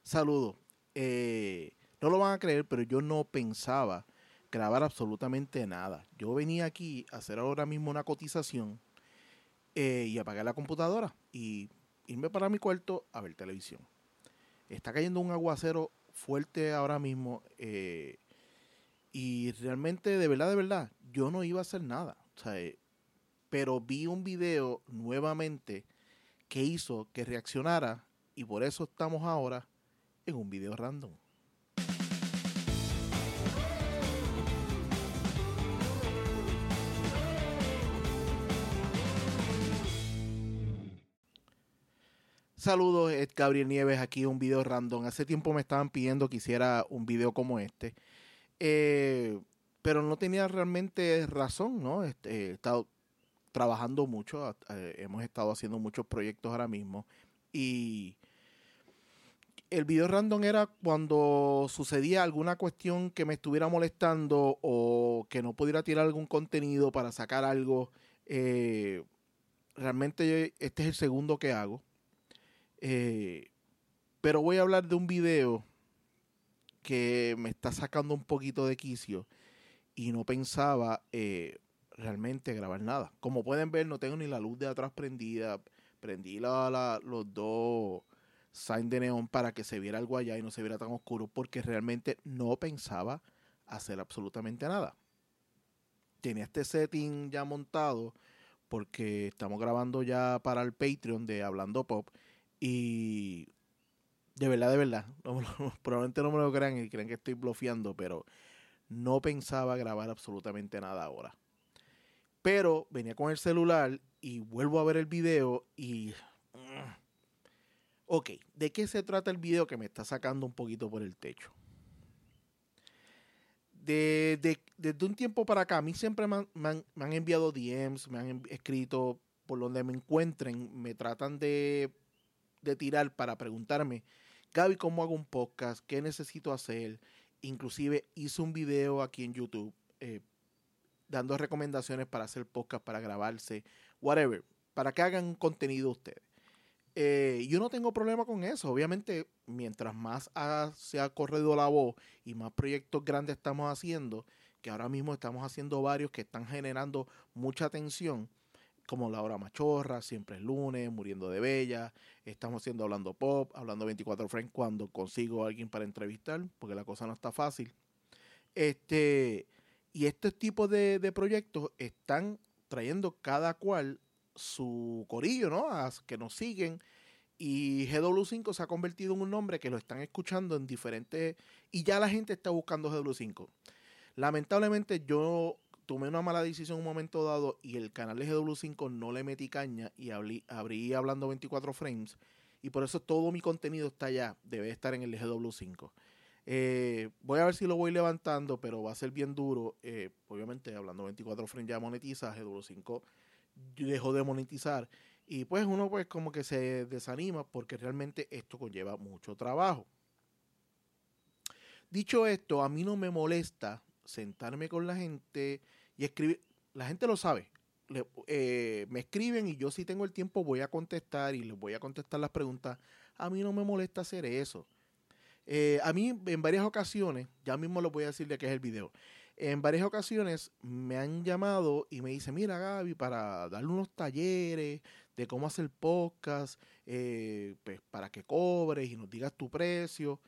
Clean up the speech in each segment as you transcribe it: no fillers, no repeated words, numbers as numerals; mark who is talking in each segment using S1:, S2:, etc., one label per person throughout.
S1: Saludos. No lo van a creer, pero yo no pensaba grabar absolutamente nada. Yo venía aquí a hacer ahora mismo una cotización y apagar la computadora y irme para mi cuarto a ver televisión. Está cayendo un aguacero fuerte ahora mismo y realmente, de verdad, yo no iba a hacer nada. O sea, pero vi un video nuevamente que hizo que reaccionara y por eso estamos ahora en un video random. Saludos, es Gabriel Nieves, aquí un video random. Hace tiempo me estaban pidiendo que hiciera un video como este, pero no tenía realmente razón, ¿no? He estado trabajando mucho, hemos estado haciendo muchos proyectos ahora mismo y el video random era cuando sucedía alguna cuestión que me estuviera molestando o que no pudiera tirar algún contenido para sacar algo. Realmente este es el segundo que hago. Pero voy a hablar de un video que me está sacando un poquito de quicio y no pensaba realmente grabar nada. Como pueden ver, no tengo ni la luz de atrás prendida. Prendí los dos signs de neón para que se viera algo allá y no se viera tan oscuro porque realmente no pensaba hacer absolutamente nada. Tenía este setting ya montado porque estamos grabando ya para el Patreon de Hablando Pop y de verdad, probablemente no me lo crean y creen que estoy blofeando, pero no pensaba grabar absolutamente nada ahora. Pero venía con el celular y vuelvo a ver el video y... Ok, ¿de qué se trata el video que me está sacando un poquito por el techo? Desde un tiempo para acá, a mí siempre me han enviado DMs, me han escrito por donde me encuentren, me tratan de tirar para preguntarme, Gaby, ¿cómo hago un podcast? ¿Qué necesito hacer? Inclusive hice un video aquí en YouTube dando recomendaciones para hacer podcast, para grabarse, whatever, para que hagan contenido ustedes. Yo no tengo problema con eso. Obviamente, mientras más se ha corrido la voz y más proyectos grandes estamos haciendo, que ahora mismo estamos haciendo varios que están generando mucha atención, como La Hora Machorra, Siempre es Lunes, Muriendo de Bella, estamos haciendo Hablando Pop, Hablando 24 Frames cuando consigo a alguien para entrevistar, porque la cosa no está fácil. Y este tipo de proyectos están trayendo cada cual su corillo, ¿no? Que nos siguen. Y GW5 se ha convertido en un nombre que lo están escuchando en diferentes... Y ya la gente está buscando GW5. Lamentablemente yo tomé una mala decisión en un momento dado y el canal de GW5 no le metí caña y abrí Hablando 24 Frames. Y por eso todo mi contenido está allá. Debe estar en el de GW5. Voy a ver si lo voy levantando, pero va a ser bien duro. Obviamente, Hablando 24 Frames ya monetiza, GW5 dejó de monetizar. Y pues uno pues como que se desanima porque realmente esto conlleva mucho trabajo. Dicho esto, a mí no me molesta sentarme con la gente y escribir. La gente lo sabe. Me escriben y yo si tengo el tiempo voy a contestar y les voy a contestar las preguntas. A mí no me molesta hacer eso. A mí en varias ocasiones, ya mismo les voy a decir de qué es el video. En varias ocasiones me han llamado y me dicen, mira Gaby, para darle unos talleres de cómo hacer podcast, pues para que cobres y nos digas tu precio.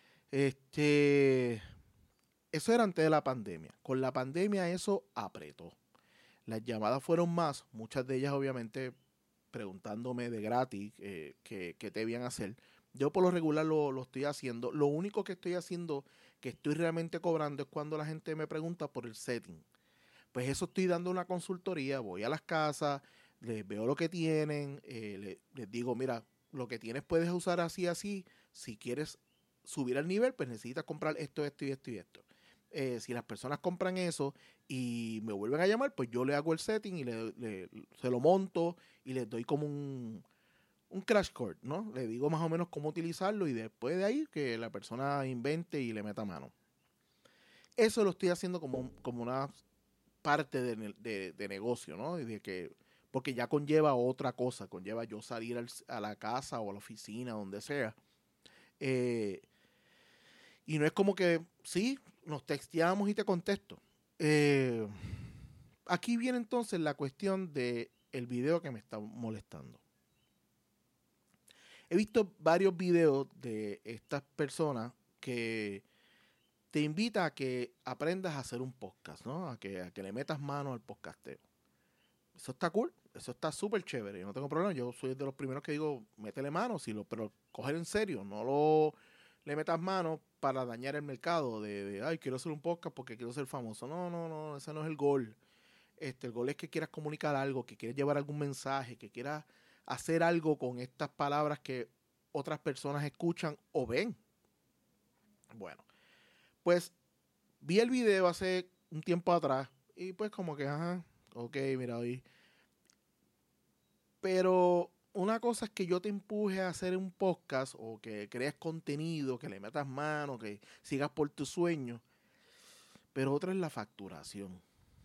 S1: Eso era antes de la pandemia. Con la pandemia eso apretó. Las llamadas fueron más, muchas de ellas obviamente preguntándome de gratis qué debían hacer. Yo por lo regular lo estoy haciendo. Lo único que estoy haciendo, que estoy realmente cobrando, es cuando la gente me pregunta por el setting. Pues eso estoy dando una consultoría, voy a las casas, les veo lo que tienen, les digo, mira, lo que tienes puedes usar así, así. Si quieres subir al nivel, pues necesitas comprar esto, esto y esto y esto. Si las personas compran eso y me vuelven a llamar, pues yo le hago el setting y se lo monto y les doy como un crash course, ¿no? Le digo más o menos cómo utilizarlo y después de ahí que la persona invente y le meta mano. Eso lo estoy haciendo como una parte de negocio, ¿no? Y de que, porque ya conlleva otra cosa, conlleva yo salir a la casa o a la oficina, donde sea, Eh, y no es como que, sí, nos texteamos y te contesto. Eh, Aquí viene entonces la cuestión de el video que me está molestando. He visto varios videos de estas personas que te invita a que aprendas a hacer un podcast, ¿no? A que le metas mano al podcasteo. Eso está cool, eso está súper chévere, yo no tengo problema, yo soy de los primeros que digo, métele mano, pero coger en serio, no lo le metas mano para dañar el mercado ay, quiero hacer un podcast porque quiero ser famoso. No, no, no, ese no es el gol. El gol es que quieras comunicar algo, que quieras llevar algún mensaje, que quieras hacer algo con estas palabras que otras personas escuchan o ven. Bueno, pues vi el video hace un tiempo atrás y pues como que, ajá, ok, mira, hoy. Pero una cosa es que yo te empuje a hacer un podcast o que crees contenido, que le metas mano, que sigas por tus sueños, pero otra es la facturación.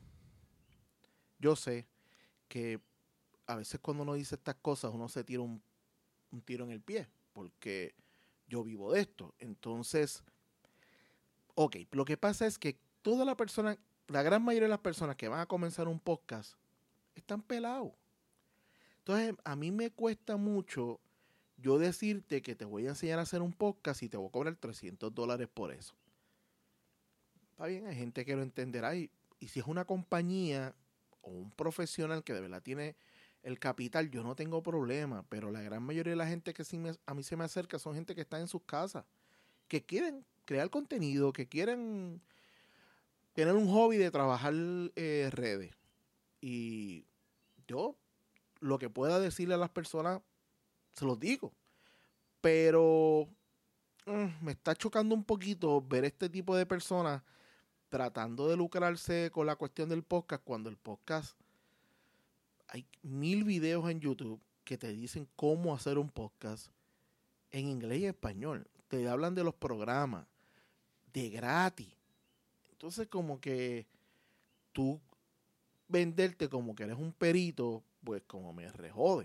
S1: Yo sé que a veces cuando uno dice estas cosas uno se tira un tiro en el pie, porque yo vivo de esto. Entonces, ok, lo que pasa es que la gran mayoría de las personas que van a comenzar un podcast están pelados. Entonces, a mí me cuesta mucho yo decirte que te voy a enseñar a hacer un podcast y te voy a cobrar $300 por eso. Está bien, hay gente que lo entenderá y si es una compañía o un profesional que de verdad tiene el capital, yo no tengo problema, pero la gran mayoría de la gente que a mí se me acerca son gente que está en sus casas, que quieren crear contenido, que quieren tener un hobby de trabajar redes. Y yo lo que pueda decirle a las personas, se los digo. Pero me está chocando un poquito ver este tipo de personas tratando de lucrarse con la cuestión del podcast cuando el podcast hay 1000 videos en YouTube que te dicen cómo hacer un podcast en inglés y español. Te hablan de los programas de gratis. Entonces como que tú venderte como que eres un perito, pues como me rejode.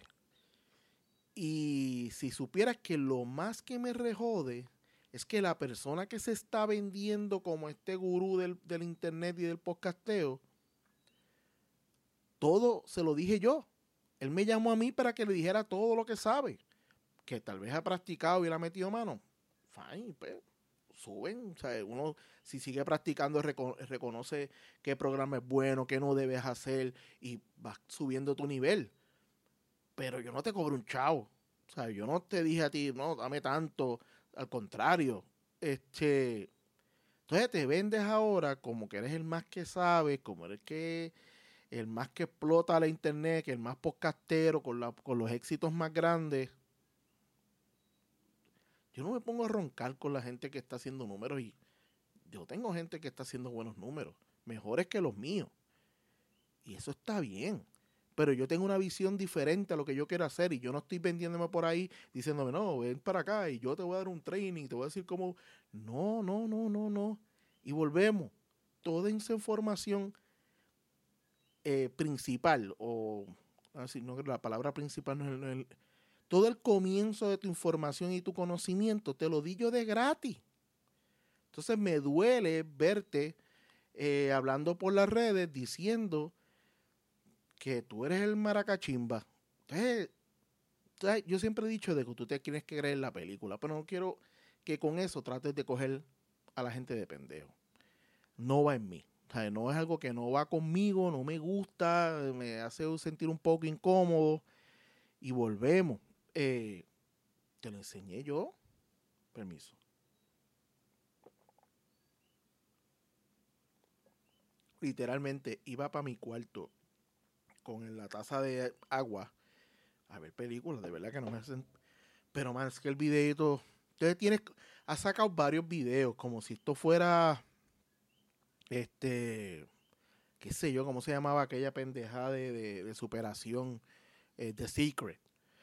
S1: Y si supieras que lo más que me rejode es que la persona que se está vendiendo como este gurú del internet y del podcasteo, todo se lo dije yo. Él me llamó a mí para que le dijera todo lo que sabe. Que tal vez ha practicado y le ha metido mano. Fine, pues suben. O sea, uno si sigue practicando reconoce qué programa es bueno, qué no debes hacer y vas subiendo tu nivel. Pero yo no te cobro un chavo. O sea, yo no te dije a ti, no, dame tanto. Al contrario, entonces te vendes ahora como que eres el más que sabe, como eres el más que explota la internet, que el más podcastero, con los éxitos más grandes. Yo no me pongo a roncar con la gente que está haciendo números y yo tengo gente que está haciendo buenos números, mejores que los míos. Y eso está bien. Pero yo tengo una visión diferente a lo que yo quiero hacer y yo no estoy vendiéndome por ahí diciéndome, no, ven para acá y yo te voy a dar un training, te voy a decir cómo. No, no, no, no, no. Y volvemos. Toda esa información principal, o así, no, la palabra principal no es todo el comienzo de tu información y tu conocimiento te lo di yo de gratis. Entonces me duele verte hablando por las redes diciendo que tú eres el maracachimba. Entonces, yo siempre he dicho de que tú te tienes que creer la película, pero no quiero que con eso trates de coger a la gente de pendejo. No va en mí. O sea, no es algo que no va conmigo, no me gusta, me hace sentir un poco incómodo. Y volvemos. Te lo enseñé yo. Permiso. Literalmente iba para mi cuarto con la taza de agua a ver películas. De verdad que no me hacen. Pero más que el videito. Entonces has sacado varios videos como si esto fuera qué sé yo, cómo se llamaba aquella pendejada de superación, The Secret.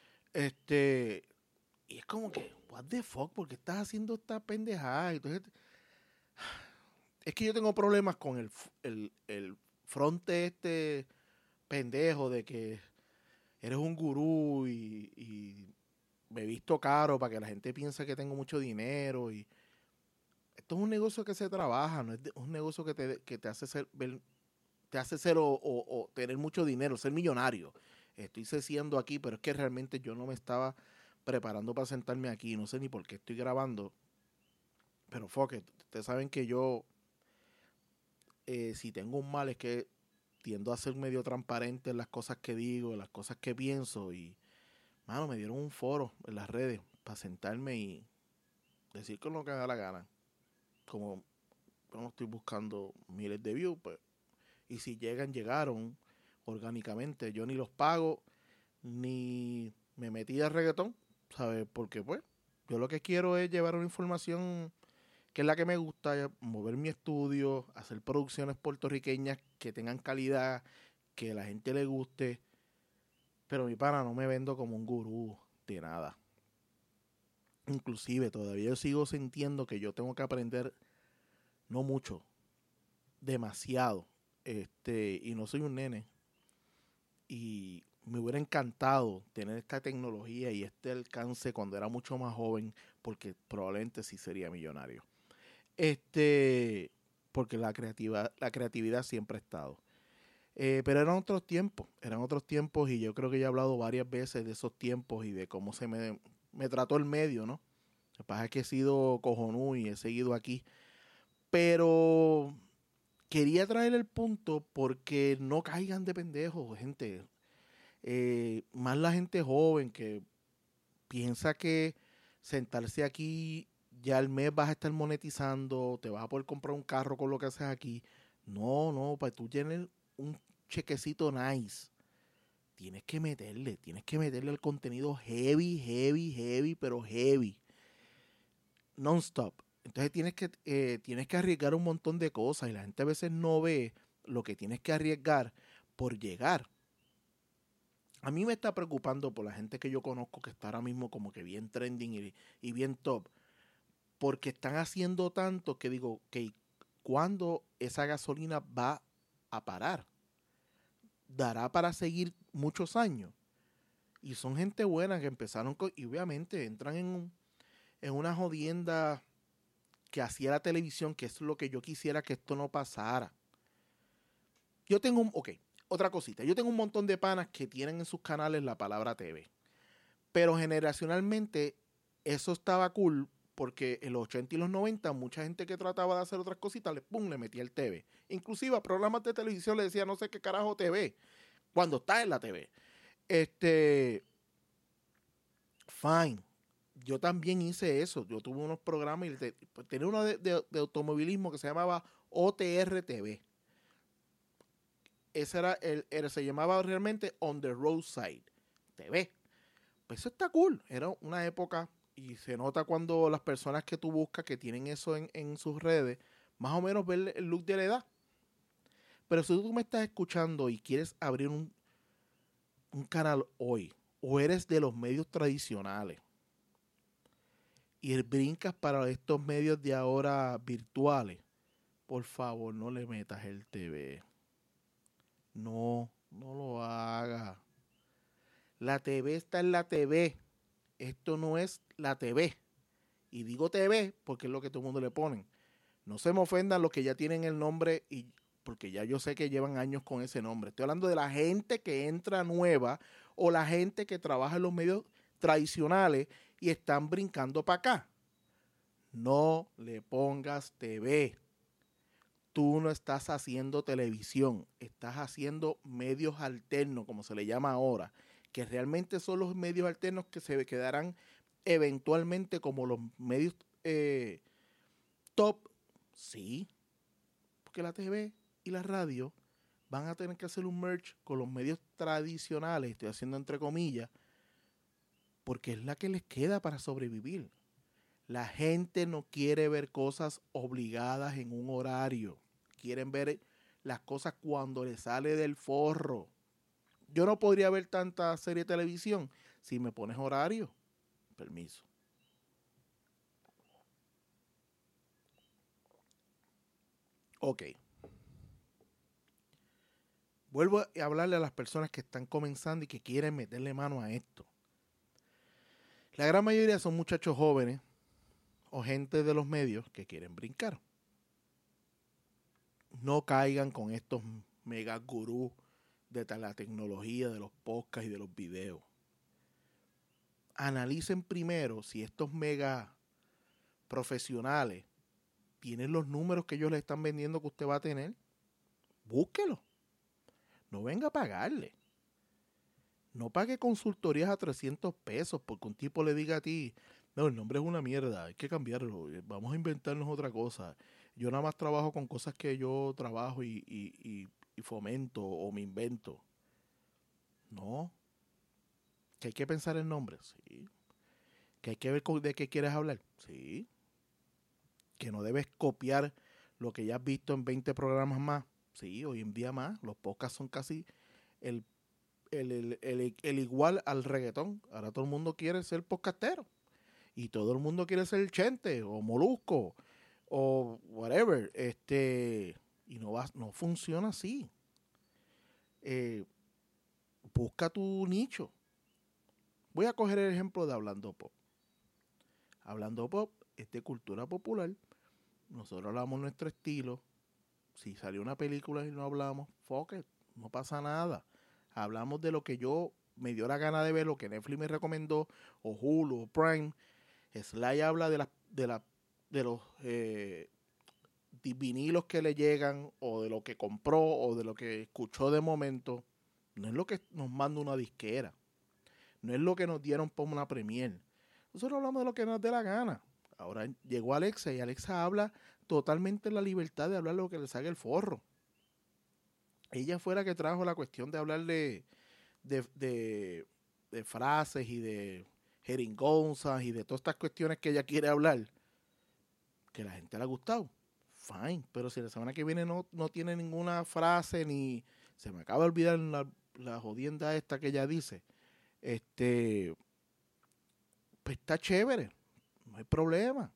S1: Y es como que, what the fuck, ¿por qué estás haciendo esta pendejada? Entonces, es que yo tengo problemas con el fronte pendejo de que eres un gurú y me he visto caro para que la gente piense que tengo mucho dinero. Y esto es un negocio que se trabaja, no es un negocio que te hace ser, te hace ser o tener mucho dinero, ser millonario. Estoy siendo aquí, pero es que realmente yo no me estaba preparando para sentarme aquí. No sé ni por qué estoy grabando. Pero fuck it, ustedes saben que yo, si tengo un mal, es que tiendo a ser medio transparente en las cosas que digo, en las cosas que pienso. Y, mano, me dieron un foro en las redes para sentarme y decir con lo que me da la gana. Como yo no estoy buscando miles de views, pues. Y si llegan, llegaron orgánicamente. Yo ni los pago, ni me metí de reggaetón, ¿sabes? Porque, pues, yo lo que quiero es llevar una información que es la que me gusta, mover mi estudio, hacer producciones puertorriqueñas que tengan calidad, que a la gente le guste. Pero mi pana, no me vendo como un gurú de nada. Inclusive todavía yo sigo sintiendo que yo tengo que aprender, no mucho, demasiado. Y no soy un nene. Y me hubiera encantado tener esta tecnología y este alcance cuando era mucho más joven, porque probablemente sí sería millonario. Porque la creatividad siempre ha estado. Pero eran otros tiempos y yo creo que ya he hablado varias veces de esos tiempos y de cómo me trató el medio, ¿no? Lo que pasa es que he sido cojonú y he seguido aquí. Pero quería traer el punto porque no caigan de pendejos, gente. Más la gente joven que piensa que sentarse aquí ya al mes vas a estar monetizando, te vas a poder comprar un carro con lo que haces aquí. No, para tú tener un chequecito nice, tienes que meterle el contenido heavy, pero heavy, non-stop. Entonces tienes que arriesgar un montón de cosas y la gente a veces no ve lo que tienes que arriesgar por llegar. A mí me está preocupando por la gente que yo conozco que está ahora mismo como que bien trending y bien top, porque están haciendo tanto que digo, que ¿cuándo esa gasolina va a parar? ¿Dará para seguir muchos años? Y son gente buena que empezaron y obviamente entran en una jodienda que hacía la televisión, que es lo que yo quisiera que esto no pasara. Yo tengo otra cosita. Yo tengo un montón de panas que tienen en sus canales la palabra TV. Pero generacionalmente eso estaba cool porque en los 80 y los 90 mucha gente que trataba de hacer otras cositas le metía el TV. Inclusive a programas de televisión le decía no sé qué carajo TV cuando está en la TV. Fine. Yo también hice eso. Yo tuve unos programas y tenía uno de automovilismo que se llamaba OTR TV. Ese se llamaba realmente On the Roadside TV. Pues eso está cool. Era una época y se nota cuando las personas que tú buscas que tienen eso en sus redes, más o menos ver el look de la edad. Pero si tú me estás escuchando y quieres abrir un canal hoy, o eres de los medios tradicionales, y brincas para estos medios de ahora virtuales, por favor no le metas el TV. No lo hagas. La TV está en la TV. Esto no es la TV. Y digo TV porque es lo que todo el mundo le ponen. No se me ofendan los que ya tienen el nombre porque ya yo sé que llevan años con ese nombre. Estoy hablando de la gente que entra nueva o la gente que trabaja en los medios tradicionales y están brincando para acá. No le pongas TV. Tú no estás haciendo televisión, estás haciendo medios alternos, como se le llama ahora, que realmente son los medios alternos que se quedarán eventualmente como los medios top, sí, porque la TV y la radio van a tener que hacer un merge con los medios tradicionales, estoy haciendo entre comillas, porque es la que les queda para sobrevivir. La gente no quiere ver cosas obligadas en un horario. Quieren ver las cosas cuando les sale del forro. Yo no podría ver tanta serie de televisión si me pones horario. Permiso. Ok. Vuelvo a hablarle a las personas que están comenzando y que quieren meterle mano a esto. La gran mayoría son muchachos jóvenes o gente de los medios que quieren brincar. No caigan con estos mega gurús de la tecnología, de los podcasts y de los videos. Analicen primero si estos mega profesionales tienen los números que ellos le están vendiendo que usted va a tener. Búsquelo. No venga a pagarle. No pague consultorías a 300 pesos porque un tipo le diga a ti, no, el nombre es una mierda, hay que cambiarlo, vamos a inventarnos otra cosa. Yo nada más trabajo con cosas que yo trabajo y fomento o me invento. No. Que hay que pensar en nombres, sí. Que hay que ver de qué quieres hablar, sí. Que no debes copiar lo que ya has visto en 20 programas más, sí, hoy en día más. Los podcasts son casi el igual al reggaetón. Ahora todo el mundo quiere ser podcastero. Y todo el mundo quiere ser Chente o Molusco o whatever. Y no funciona así. Busca tu nicho. Voy a coger el ejemplo de Hablando Pop. Hablando Pop es de cultura popular. Nosotros hablamos nuestro estilo. Si salió una película y no hablamos, fuck it, no pasa nada. Hablamos de lo que yo me dio la gana de ver, lo que Netflix me recomendó, o Hulu, o Prime. Sly habla de los vinilos que le llegan, o de lo que compró, o de lo que escuchó de momento. No es lo que nos manda una disquera. No es lo que nos dieron por una premier. Nosotros hablamos de lo que nos dé la gana. Ahora llegó Alexa y Alexa habla totalmente en la libertad de hablar lo que le salga el forro. Ella fue la que trajo la cuestión de hablar de frases y de jeringonzas y de todas estas cuestiones que ella quiere hablar, que a la gente le ha gustado. Fine, pero si la semana que viene no tiene ninguna frase ni se me acaba de olvidar la jodienda esta que ella dice, pues está chévere, no hay problema.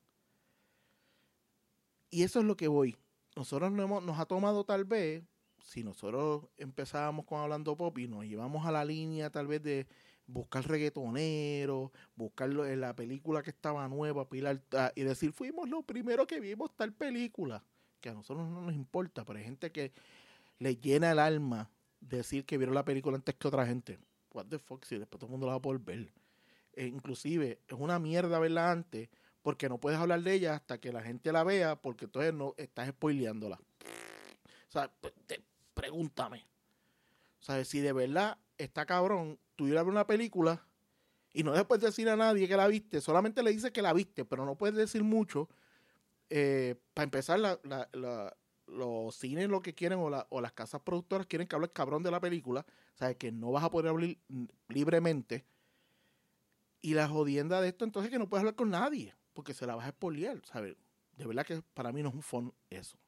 S1: Y eso es lo que voy. Nosotros nos ha tomado tal vez, si nosotros empezábamos con Hablando Pop y nos llevamos a la línea tal vez de buscar reggaetonero, buscarlo en la película que estaba nueva, pilar, y decir, fuimos los primeros que vimos tal película, que a nosotros no nos importa, pero hay gente que le llena el alma decir que vieron la película antes que otra gente. What the fuck, si después todo el mundo la va a poder ver. Inclusive, es una mierda verla antes, porque no puedes hablar de ella hasta que la gente la vea, porque entonces no estás spoileándola. O sea, pregúntame. O sea, si de verdad está cabrón, tú ir a ver una película y no después decir a nadie que la viste, solamente le dices que la viste, pero no puedes decir mucho. Para empezar, los cines lo que quieren o las casas productoras quieren que hables cabrón de la película, o sea, que no vas a poder hablar libremente. Y la jodienda de esto entonces es que no puedes hablar con nadie, porque se la vas a spoilear, ¿sabes? De verdad que para mí no es un fun eso.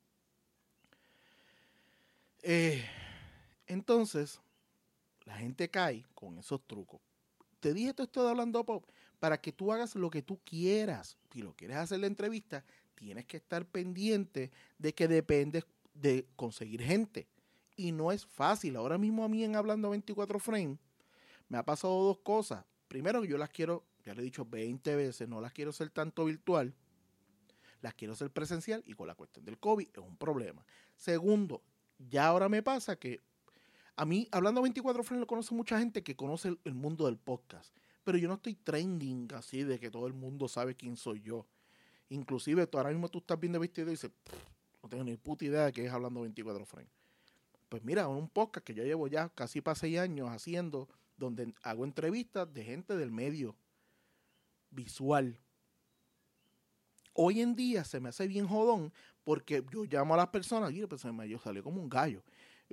S1: Entonces, la gente cae con esos trucos. Te dije todo esto de Hablando Pop para que tú hagas lo que tú quieras. Si lo quieres hacer la entrevista, tienes que estar pendiente de que dependes de conseguir gente. Y no es fácil. Ahora mismo a mí en Hablando 24 Frame me ha pasado dos cosas. Primero, yo las quiero, ya le he dicho 20 veces, no las quiero hacer tanto virtual. Las quiero hacer presencial y con la cuestión del COVID es un problema. Segundo, ya ahora me pasa que a mí, Hablando 24 Frames, lo conoce mucha gente que conoce el mundo del podcast. Pero yo no estoy trending así de que todo el mundo sabe quién soy yo. Inclusive, tú ahora mismo tú estás viendo vestido y dices, no tengo ni puta idea de qué es Hablando 24 Frames. Pues mira, un podcast que yo llevo ya casi para 6 años haciendo, donde hago entrevistas de gente del medio visual. Hoy en día se me hace bien jodón porque yo llamo a las personas, y pues yo salió como un gallo.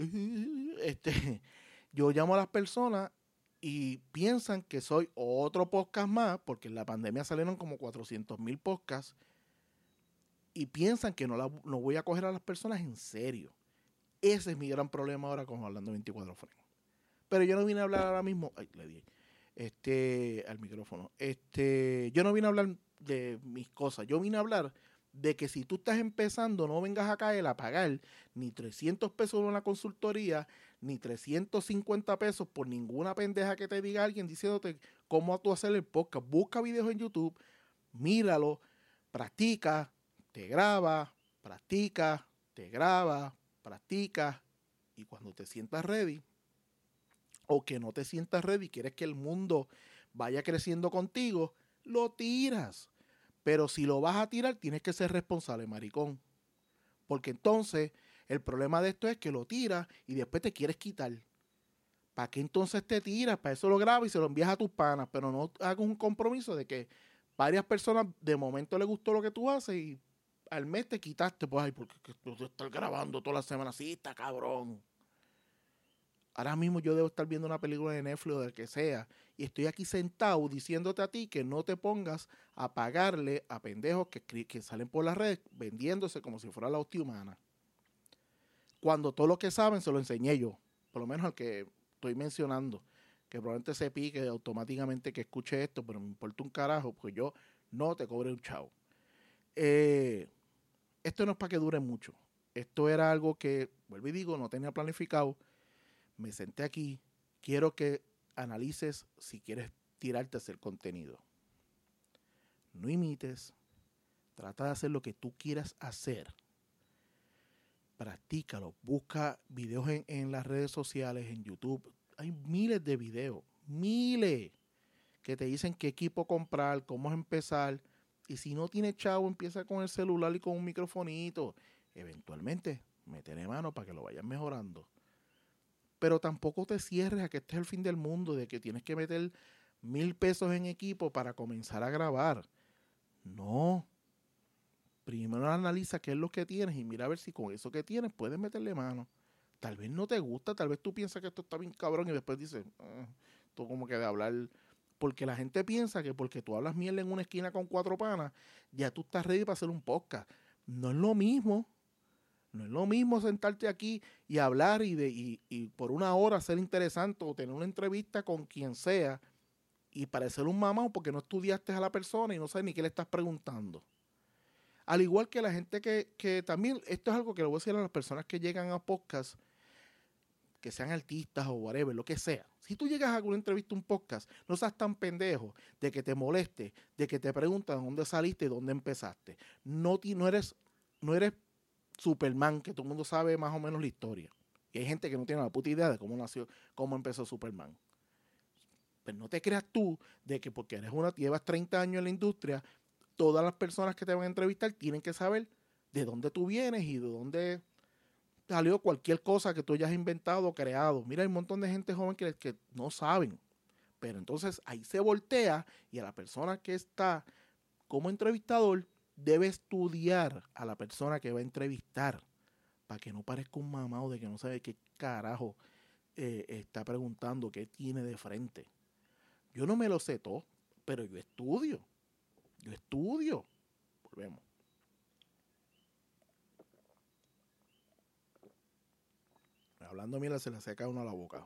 S1: Yo llamo a las personas y piensan que soy otro podcast más, porque en la pandemia salieron como 400,000 podcasts, y piensan que no voy a coger a las personas en serio. Ese es mi gran problema ahora con Hablando 24 Frames. Pero yo no vine a hablar ahora mismo, ay, le di al micrófono. Yo no vine a hablar de mis cosas, yo vine a hablar de que si tú estás empezando no vengas a caer a pagar ni 300 pesos en una consultoría, ni 350 pesos por ninguna pendeja que te diga alguien diciéndote cómo tú hacer el podcast. Busca videos en YouTube, míralo, practica, te graba, practica, te graba, practica, y cuando te sientas ready, o que no te sientas ready, quieres que el mundo vaya creciendo contigo, lo tiras. Pero si lo vas a tirar, tienes que ser responsable, maricón. Porque entonces, el problema de esto es que lo tiras y después te quieres quitar. ¿Para qué entonces te tiras? Para eso lo grabas y se lo envías a tus panas, pero no hagas un compromiso de que varias personas de momento les gustó lo que tú haces y al mes te quitaste, pues, ay, porque tú estás grabando toda la semana, sí, está cabrón. Ahora mismo yo debo estar viendo una película de Netflix o del que sea, y estoy aquí sentado diciéndote a ti que no te pongas a pagarle a pendejos que salen por las redes vendiéndose como si fuera la hostia humana. Cuando todo lo que saben se lo enseñé yo, por lo menos al que estoy mencionando, que probablemente se pique automáticamente que escuche esto, pero me importa un carajo, porque yo no te cobré un chavo. Esto no es para que dure mucho. Esto era algo que, vuelvo y digo, no tenía planificado. Me senté aquí, quiero que analices si quieres tirarte a hacer contenido. No imites, trata de hacer lo que tú quieras hacer. Practícalo, busca videos en las redes sociales, en YouTube. Hay miles de videos, miles, que te dicen qué equipo comprar, cómo empezar. Y si no tienes chavo, empieza con el celular y con un microfonito. Eventualmente, métele mano para que lo vayas mejorando. Pero tampoco te cierres a que este es el fin del mundo, de que tienes que meter 1,000 pesos en equipo para comenzar a grabar. No. Primero analiza qué es lo que tienes y mira a ver si con eso que tienes puedes meterle mano. Tal vez no te gusta, tal vez tú piensas que esto está bien cabrón y después dices, tú como que de hablar. Porque la gente piensa que porque tú hablas mierda en una esquina con 4 panas, ya tú estás ready para hacer un podcast. No es lo mismo. No es lo mismo sentarte aquí y hablar y por una hora ser interesante o tener una entrevista con quien sea y parecer un mamón porque no estudiaste a la persona y no sabes ni qué le estás preguntando. Al igual que la gente que también, esto es algo que le voy a decir a las personas que llegan a podcast, que sean artistas o whatever, lo que sea. Si tú llegas a una entrevista, un podcast, no seas tan pendejo de que te moleste, de que te preguntan dónde saliste y dónde empezaste. No eres Superman, que todo el mundo sabe más o menos la historia. Y hay gente que no tiene la puta idea de cómo nació, cómo empezó Superman. Pero no te creas tú de que porque llevas 30 años en la industria, todas las personas que te van a entrevistar tienen que saber de dónde tú vienes y de dónde salió cualquier cosa que tú hayas inventado o creado. Mira, hay un montón de gente joven que no saben. Pero entonces ahí se voltea y a la persona que está como entrevistador debe estudiar a la persona que va a entrevistar para que no parezca un mamado de que no sabe qué carajo está preguntando, qué tiene de frente. Yo no me lo sé todo, pero yo estudio. Yo estudio. Volvemos. Hablando mira, se le seca uno a la boca.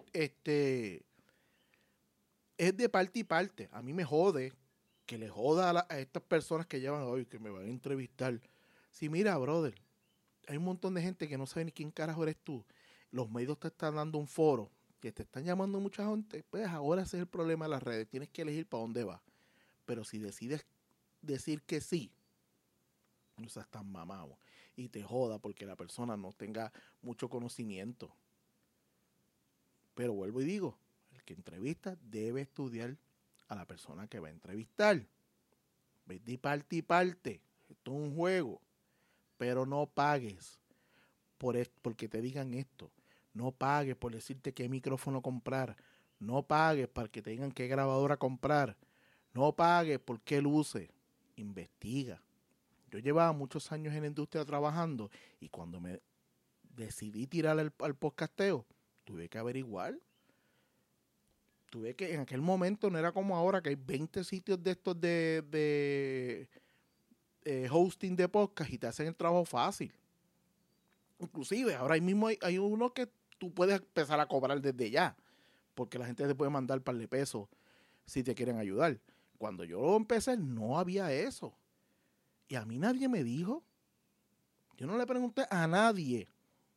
S1: Es de parte y parte. A mí me jode que le joda a estas personas que llevan hoy, que me van a entrevistar. Si mira, brother, hay un montón de gente que no sabe ni quién carajo eres tú. Los medios te están dando un foro, que te están llamando mucha gente. Pues ahora ese es el problema de las redes. Tienes que elegir para dónde vas. Pero si decides decir que sí, no seas tan mamado. Y te joda porque la persona no tenga mucho conocimiento. Pero vuelvo y digo, el que entrevista debe estudiar a la persona que va a entrevistar. Ves de parte y parte. Esto es un juego. Pero no pagues porque te digan esto. No pagues por decirte qué micrófono comprar. No pagues para que te digan qué grabadora comprar. No pagues por qué luces. Investiga. Yo llevaba muchos años en la industria trabajando y cuando me decidí tirar al podcasteo, tuve que averiguar. Tuve que, en aquel momento no era como ahora que hay 20 sitios de estos de hosting de podcast y te hacen el trabajo fácil. Inclusive, ahora mismo hay uno que tú puedes empezar a cobrar desde ya, porque la gente te puede mandar un par de pesos si te quieren ayudar. Cuando yo empecé no había eso. Y a mí nadie me dijo. Yo no le pregunté a nadie.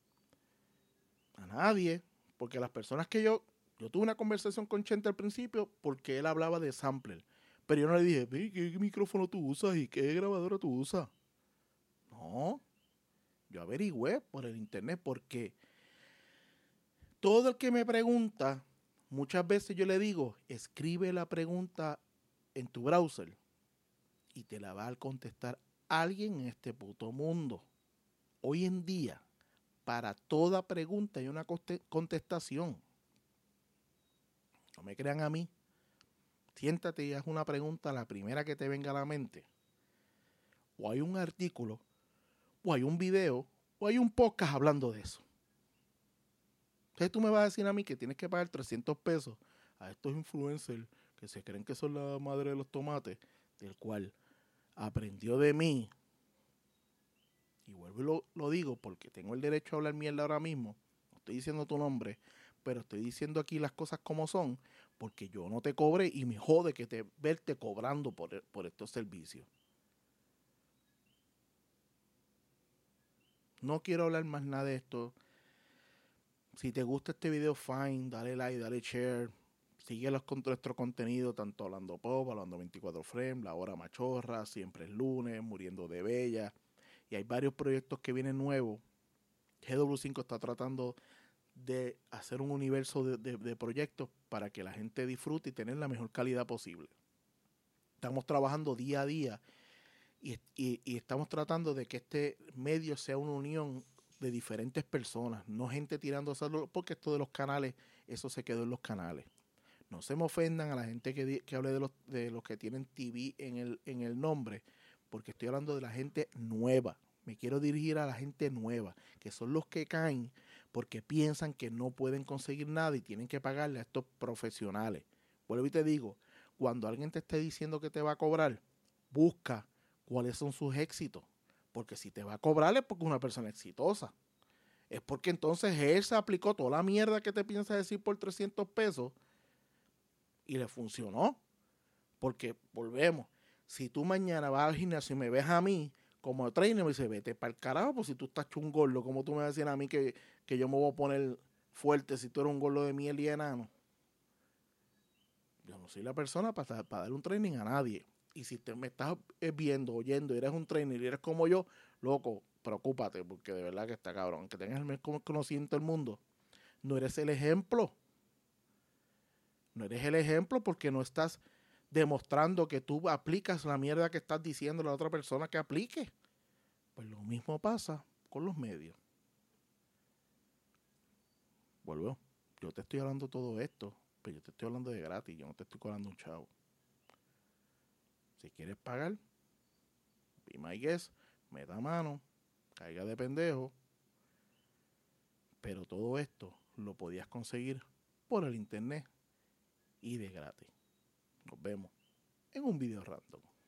S1: A nadie. Porque las personas que yo tuve una conversación con Chente al principio porque él hablaba de sampler. Pero yo no le dije, ¿qué micrófono tú usas y qué grabadora tú usas? No. Yo averigüé por el internet porque todo el que me pregunta, muchas veces yo le digo, escribe la pregunta en tu browser y te la va a contestar alguien en este puto mundo. Hoy en día, para toda pregunta hay una contestación. No me crean a mí. Siéntate y haz una pregunta, la primera que te venga a la mente. O hay un artículo, o hay un video, o hay un podcast hablando de eso. Entonces tú me vas a decir a mí que tienes que pagar 300 pesos a estos influencers que se creen que son la madre de los tomates, del cual aprendió de mí. Y vuelvo y lo digo porque tengo el derecho a hablar mierda ahora mismo. No estoy diciendo tu nombre, pero estoy diciendo aquí las cosas como son, porque yo no te cobré y me jode que verte cobrando por estos servicios. No quiero hablar más nada de esto. Si te gusta este video, fine, dale like, dale share. Sigue nuestro contenido, tanto Hablando Pop, Hablando 24 Frames, La Hora Machorra, Siempre es Lunes, Muriendo de Bella. Y hay varios proyectos que vienen nuevos. GW5 está tratando de hacer un universo de proyectos para que la gente disfrute y tener la mejor calidad posible. Estamos trabajando día a día y estamos tratando de que este medio sea una unión de diferentes personas, no gente tirando solo, porque esto de los canales, eso se quedó en los canales. No se me ofendan a la gente que hable de los que tienen TV en el nombre, porque estoy hablando de la gente nueva. Me quiero dirigir a la gente nueva, que son los que caen porque piensan que no pueden conseguir nada y tienen que pagarle a estos profesionales. Vuelvo y te digo, cuando alguien te esté diciendo que te va a cobrar, busca cuáles son sus éxitos. Porque si te va a cobrar es porque es una persona exitosa. Es porque entonces él se aplicó toda la mierda que te piensa decir por 300 pesos y le funcionó. Porque volvemos. Si tú mañana vas al gimnasio y me ves a mí como trainer, me dice, vete para el carajo, pues si tú estás hecho un gordo, ¿cómo tú me vas a decir a mí que yo me voy a poner fuerte si tú eres un gordo de miel y enano? Yo no soy la persona para dar un training a nadie. Y si me estás viendo, oyendo, y eres un trainer y eres como yo, loco, preocúpate, porque de verdad que está cabrón. Aunque tengas el mejor conocimiento del mundo, no eres el ejemplo. No eres el ejemplo porque no estás demostrando que tú aplicas la mierda que estás diciendo a la otra persona que aplique. Pues lo mismo pasa con los medios. Vuelvo. Yo te estoy hablando todo esto, pero yo te estoy hablando de gratis. Yo no te estoy cobrando un chavo. Si quieres pagar, be my guest, meta mano, caiga de pendejo. Pero todo esto lo podías conseguir por el internet y de gratis. Nos vemos en un video random.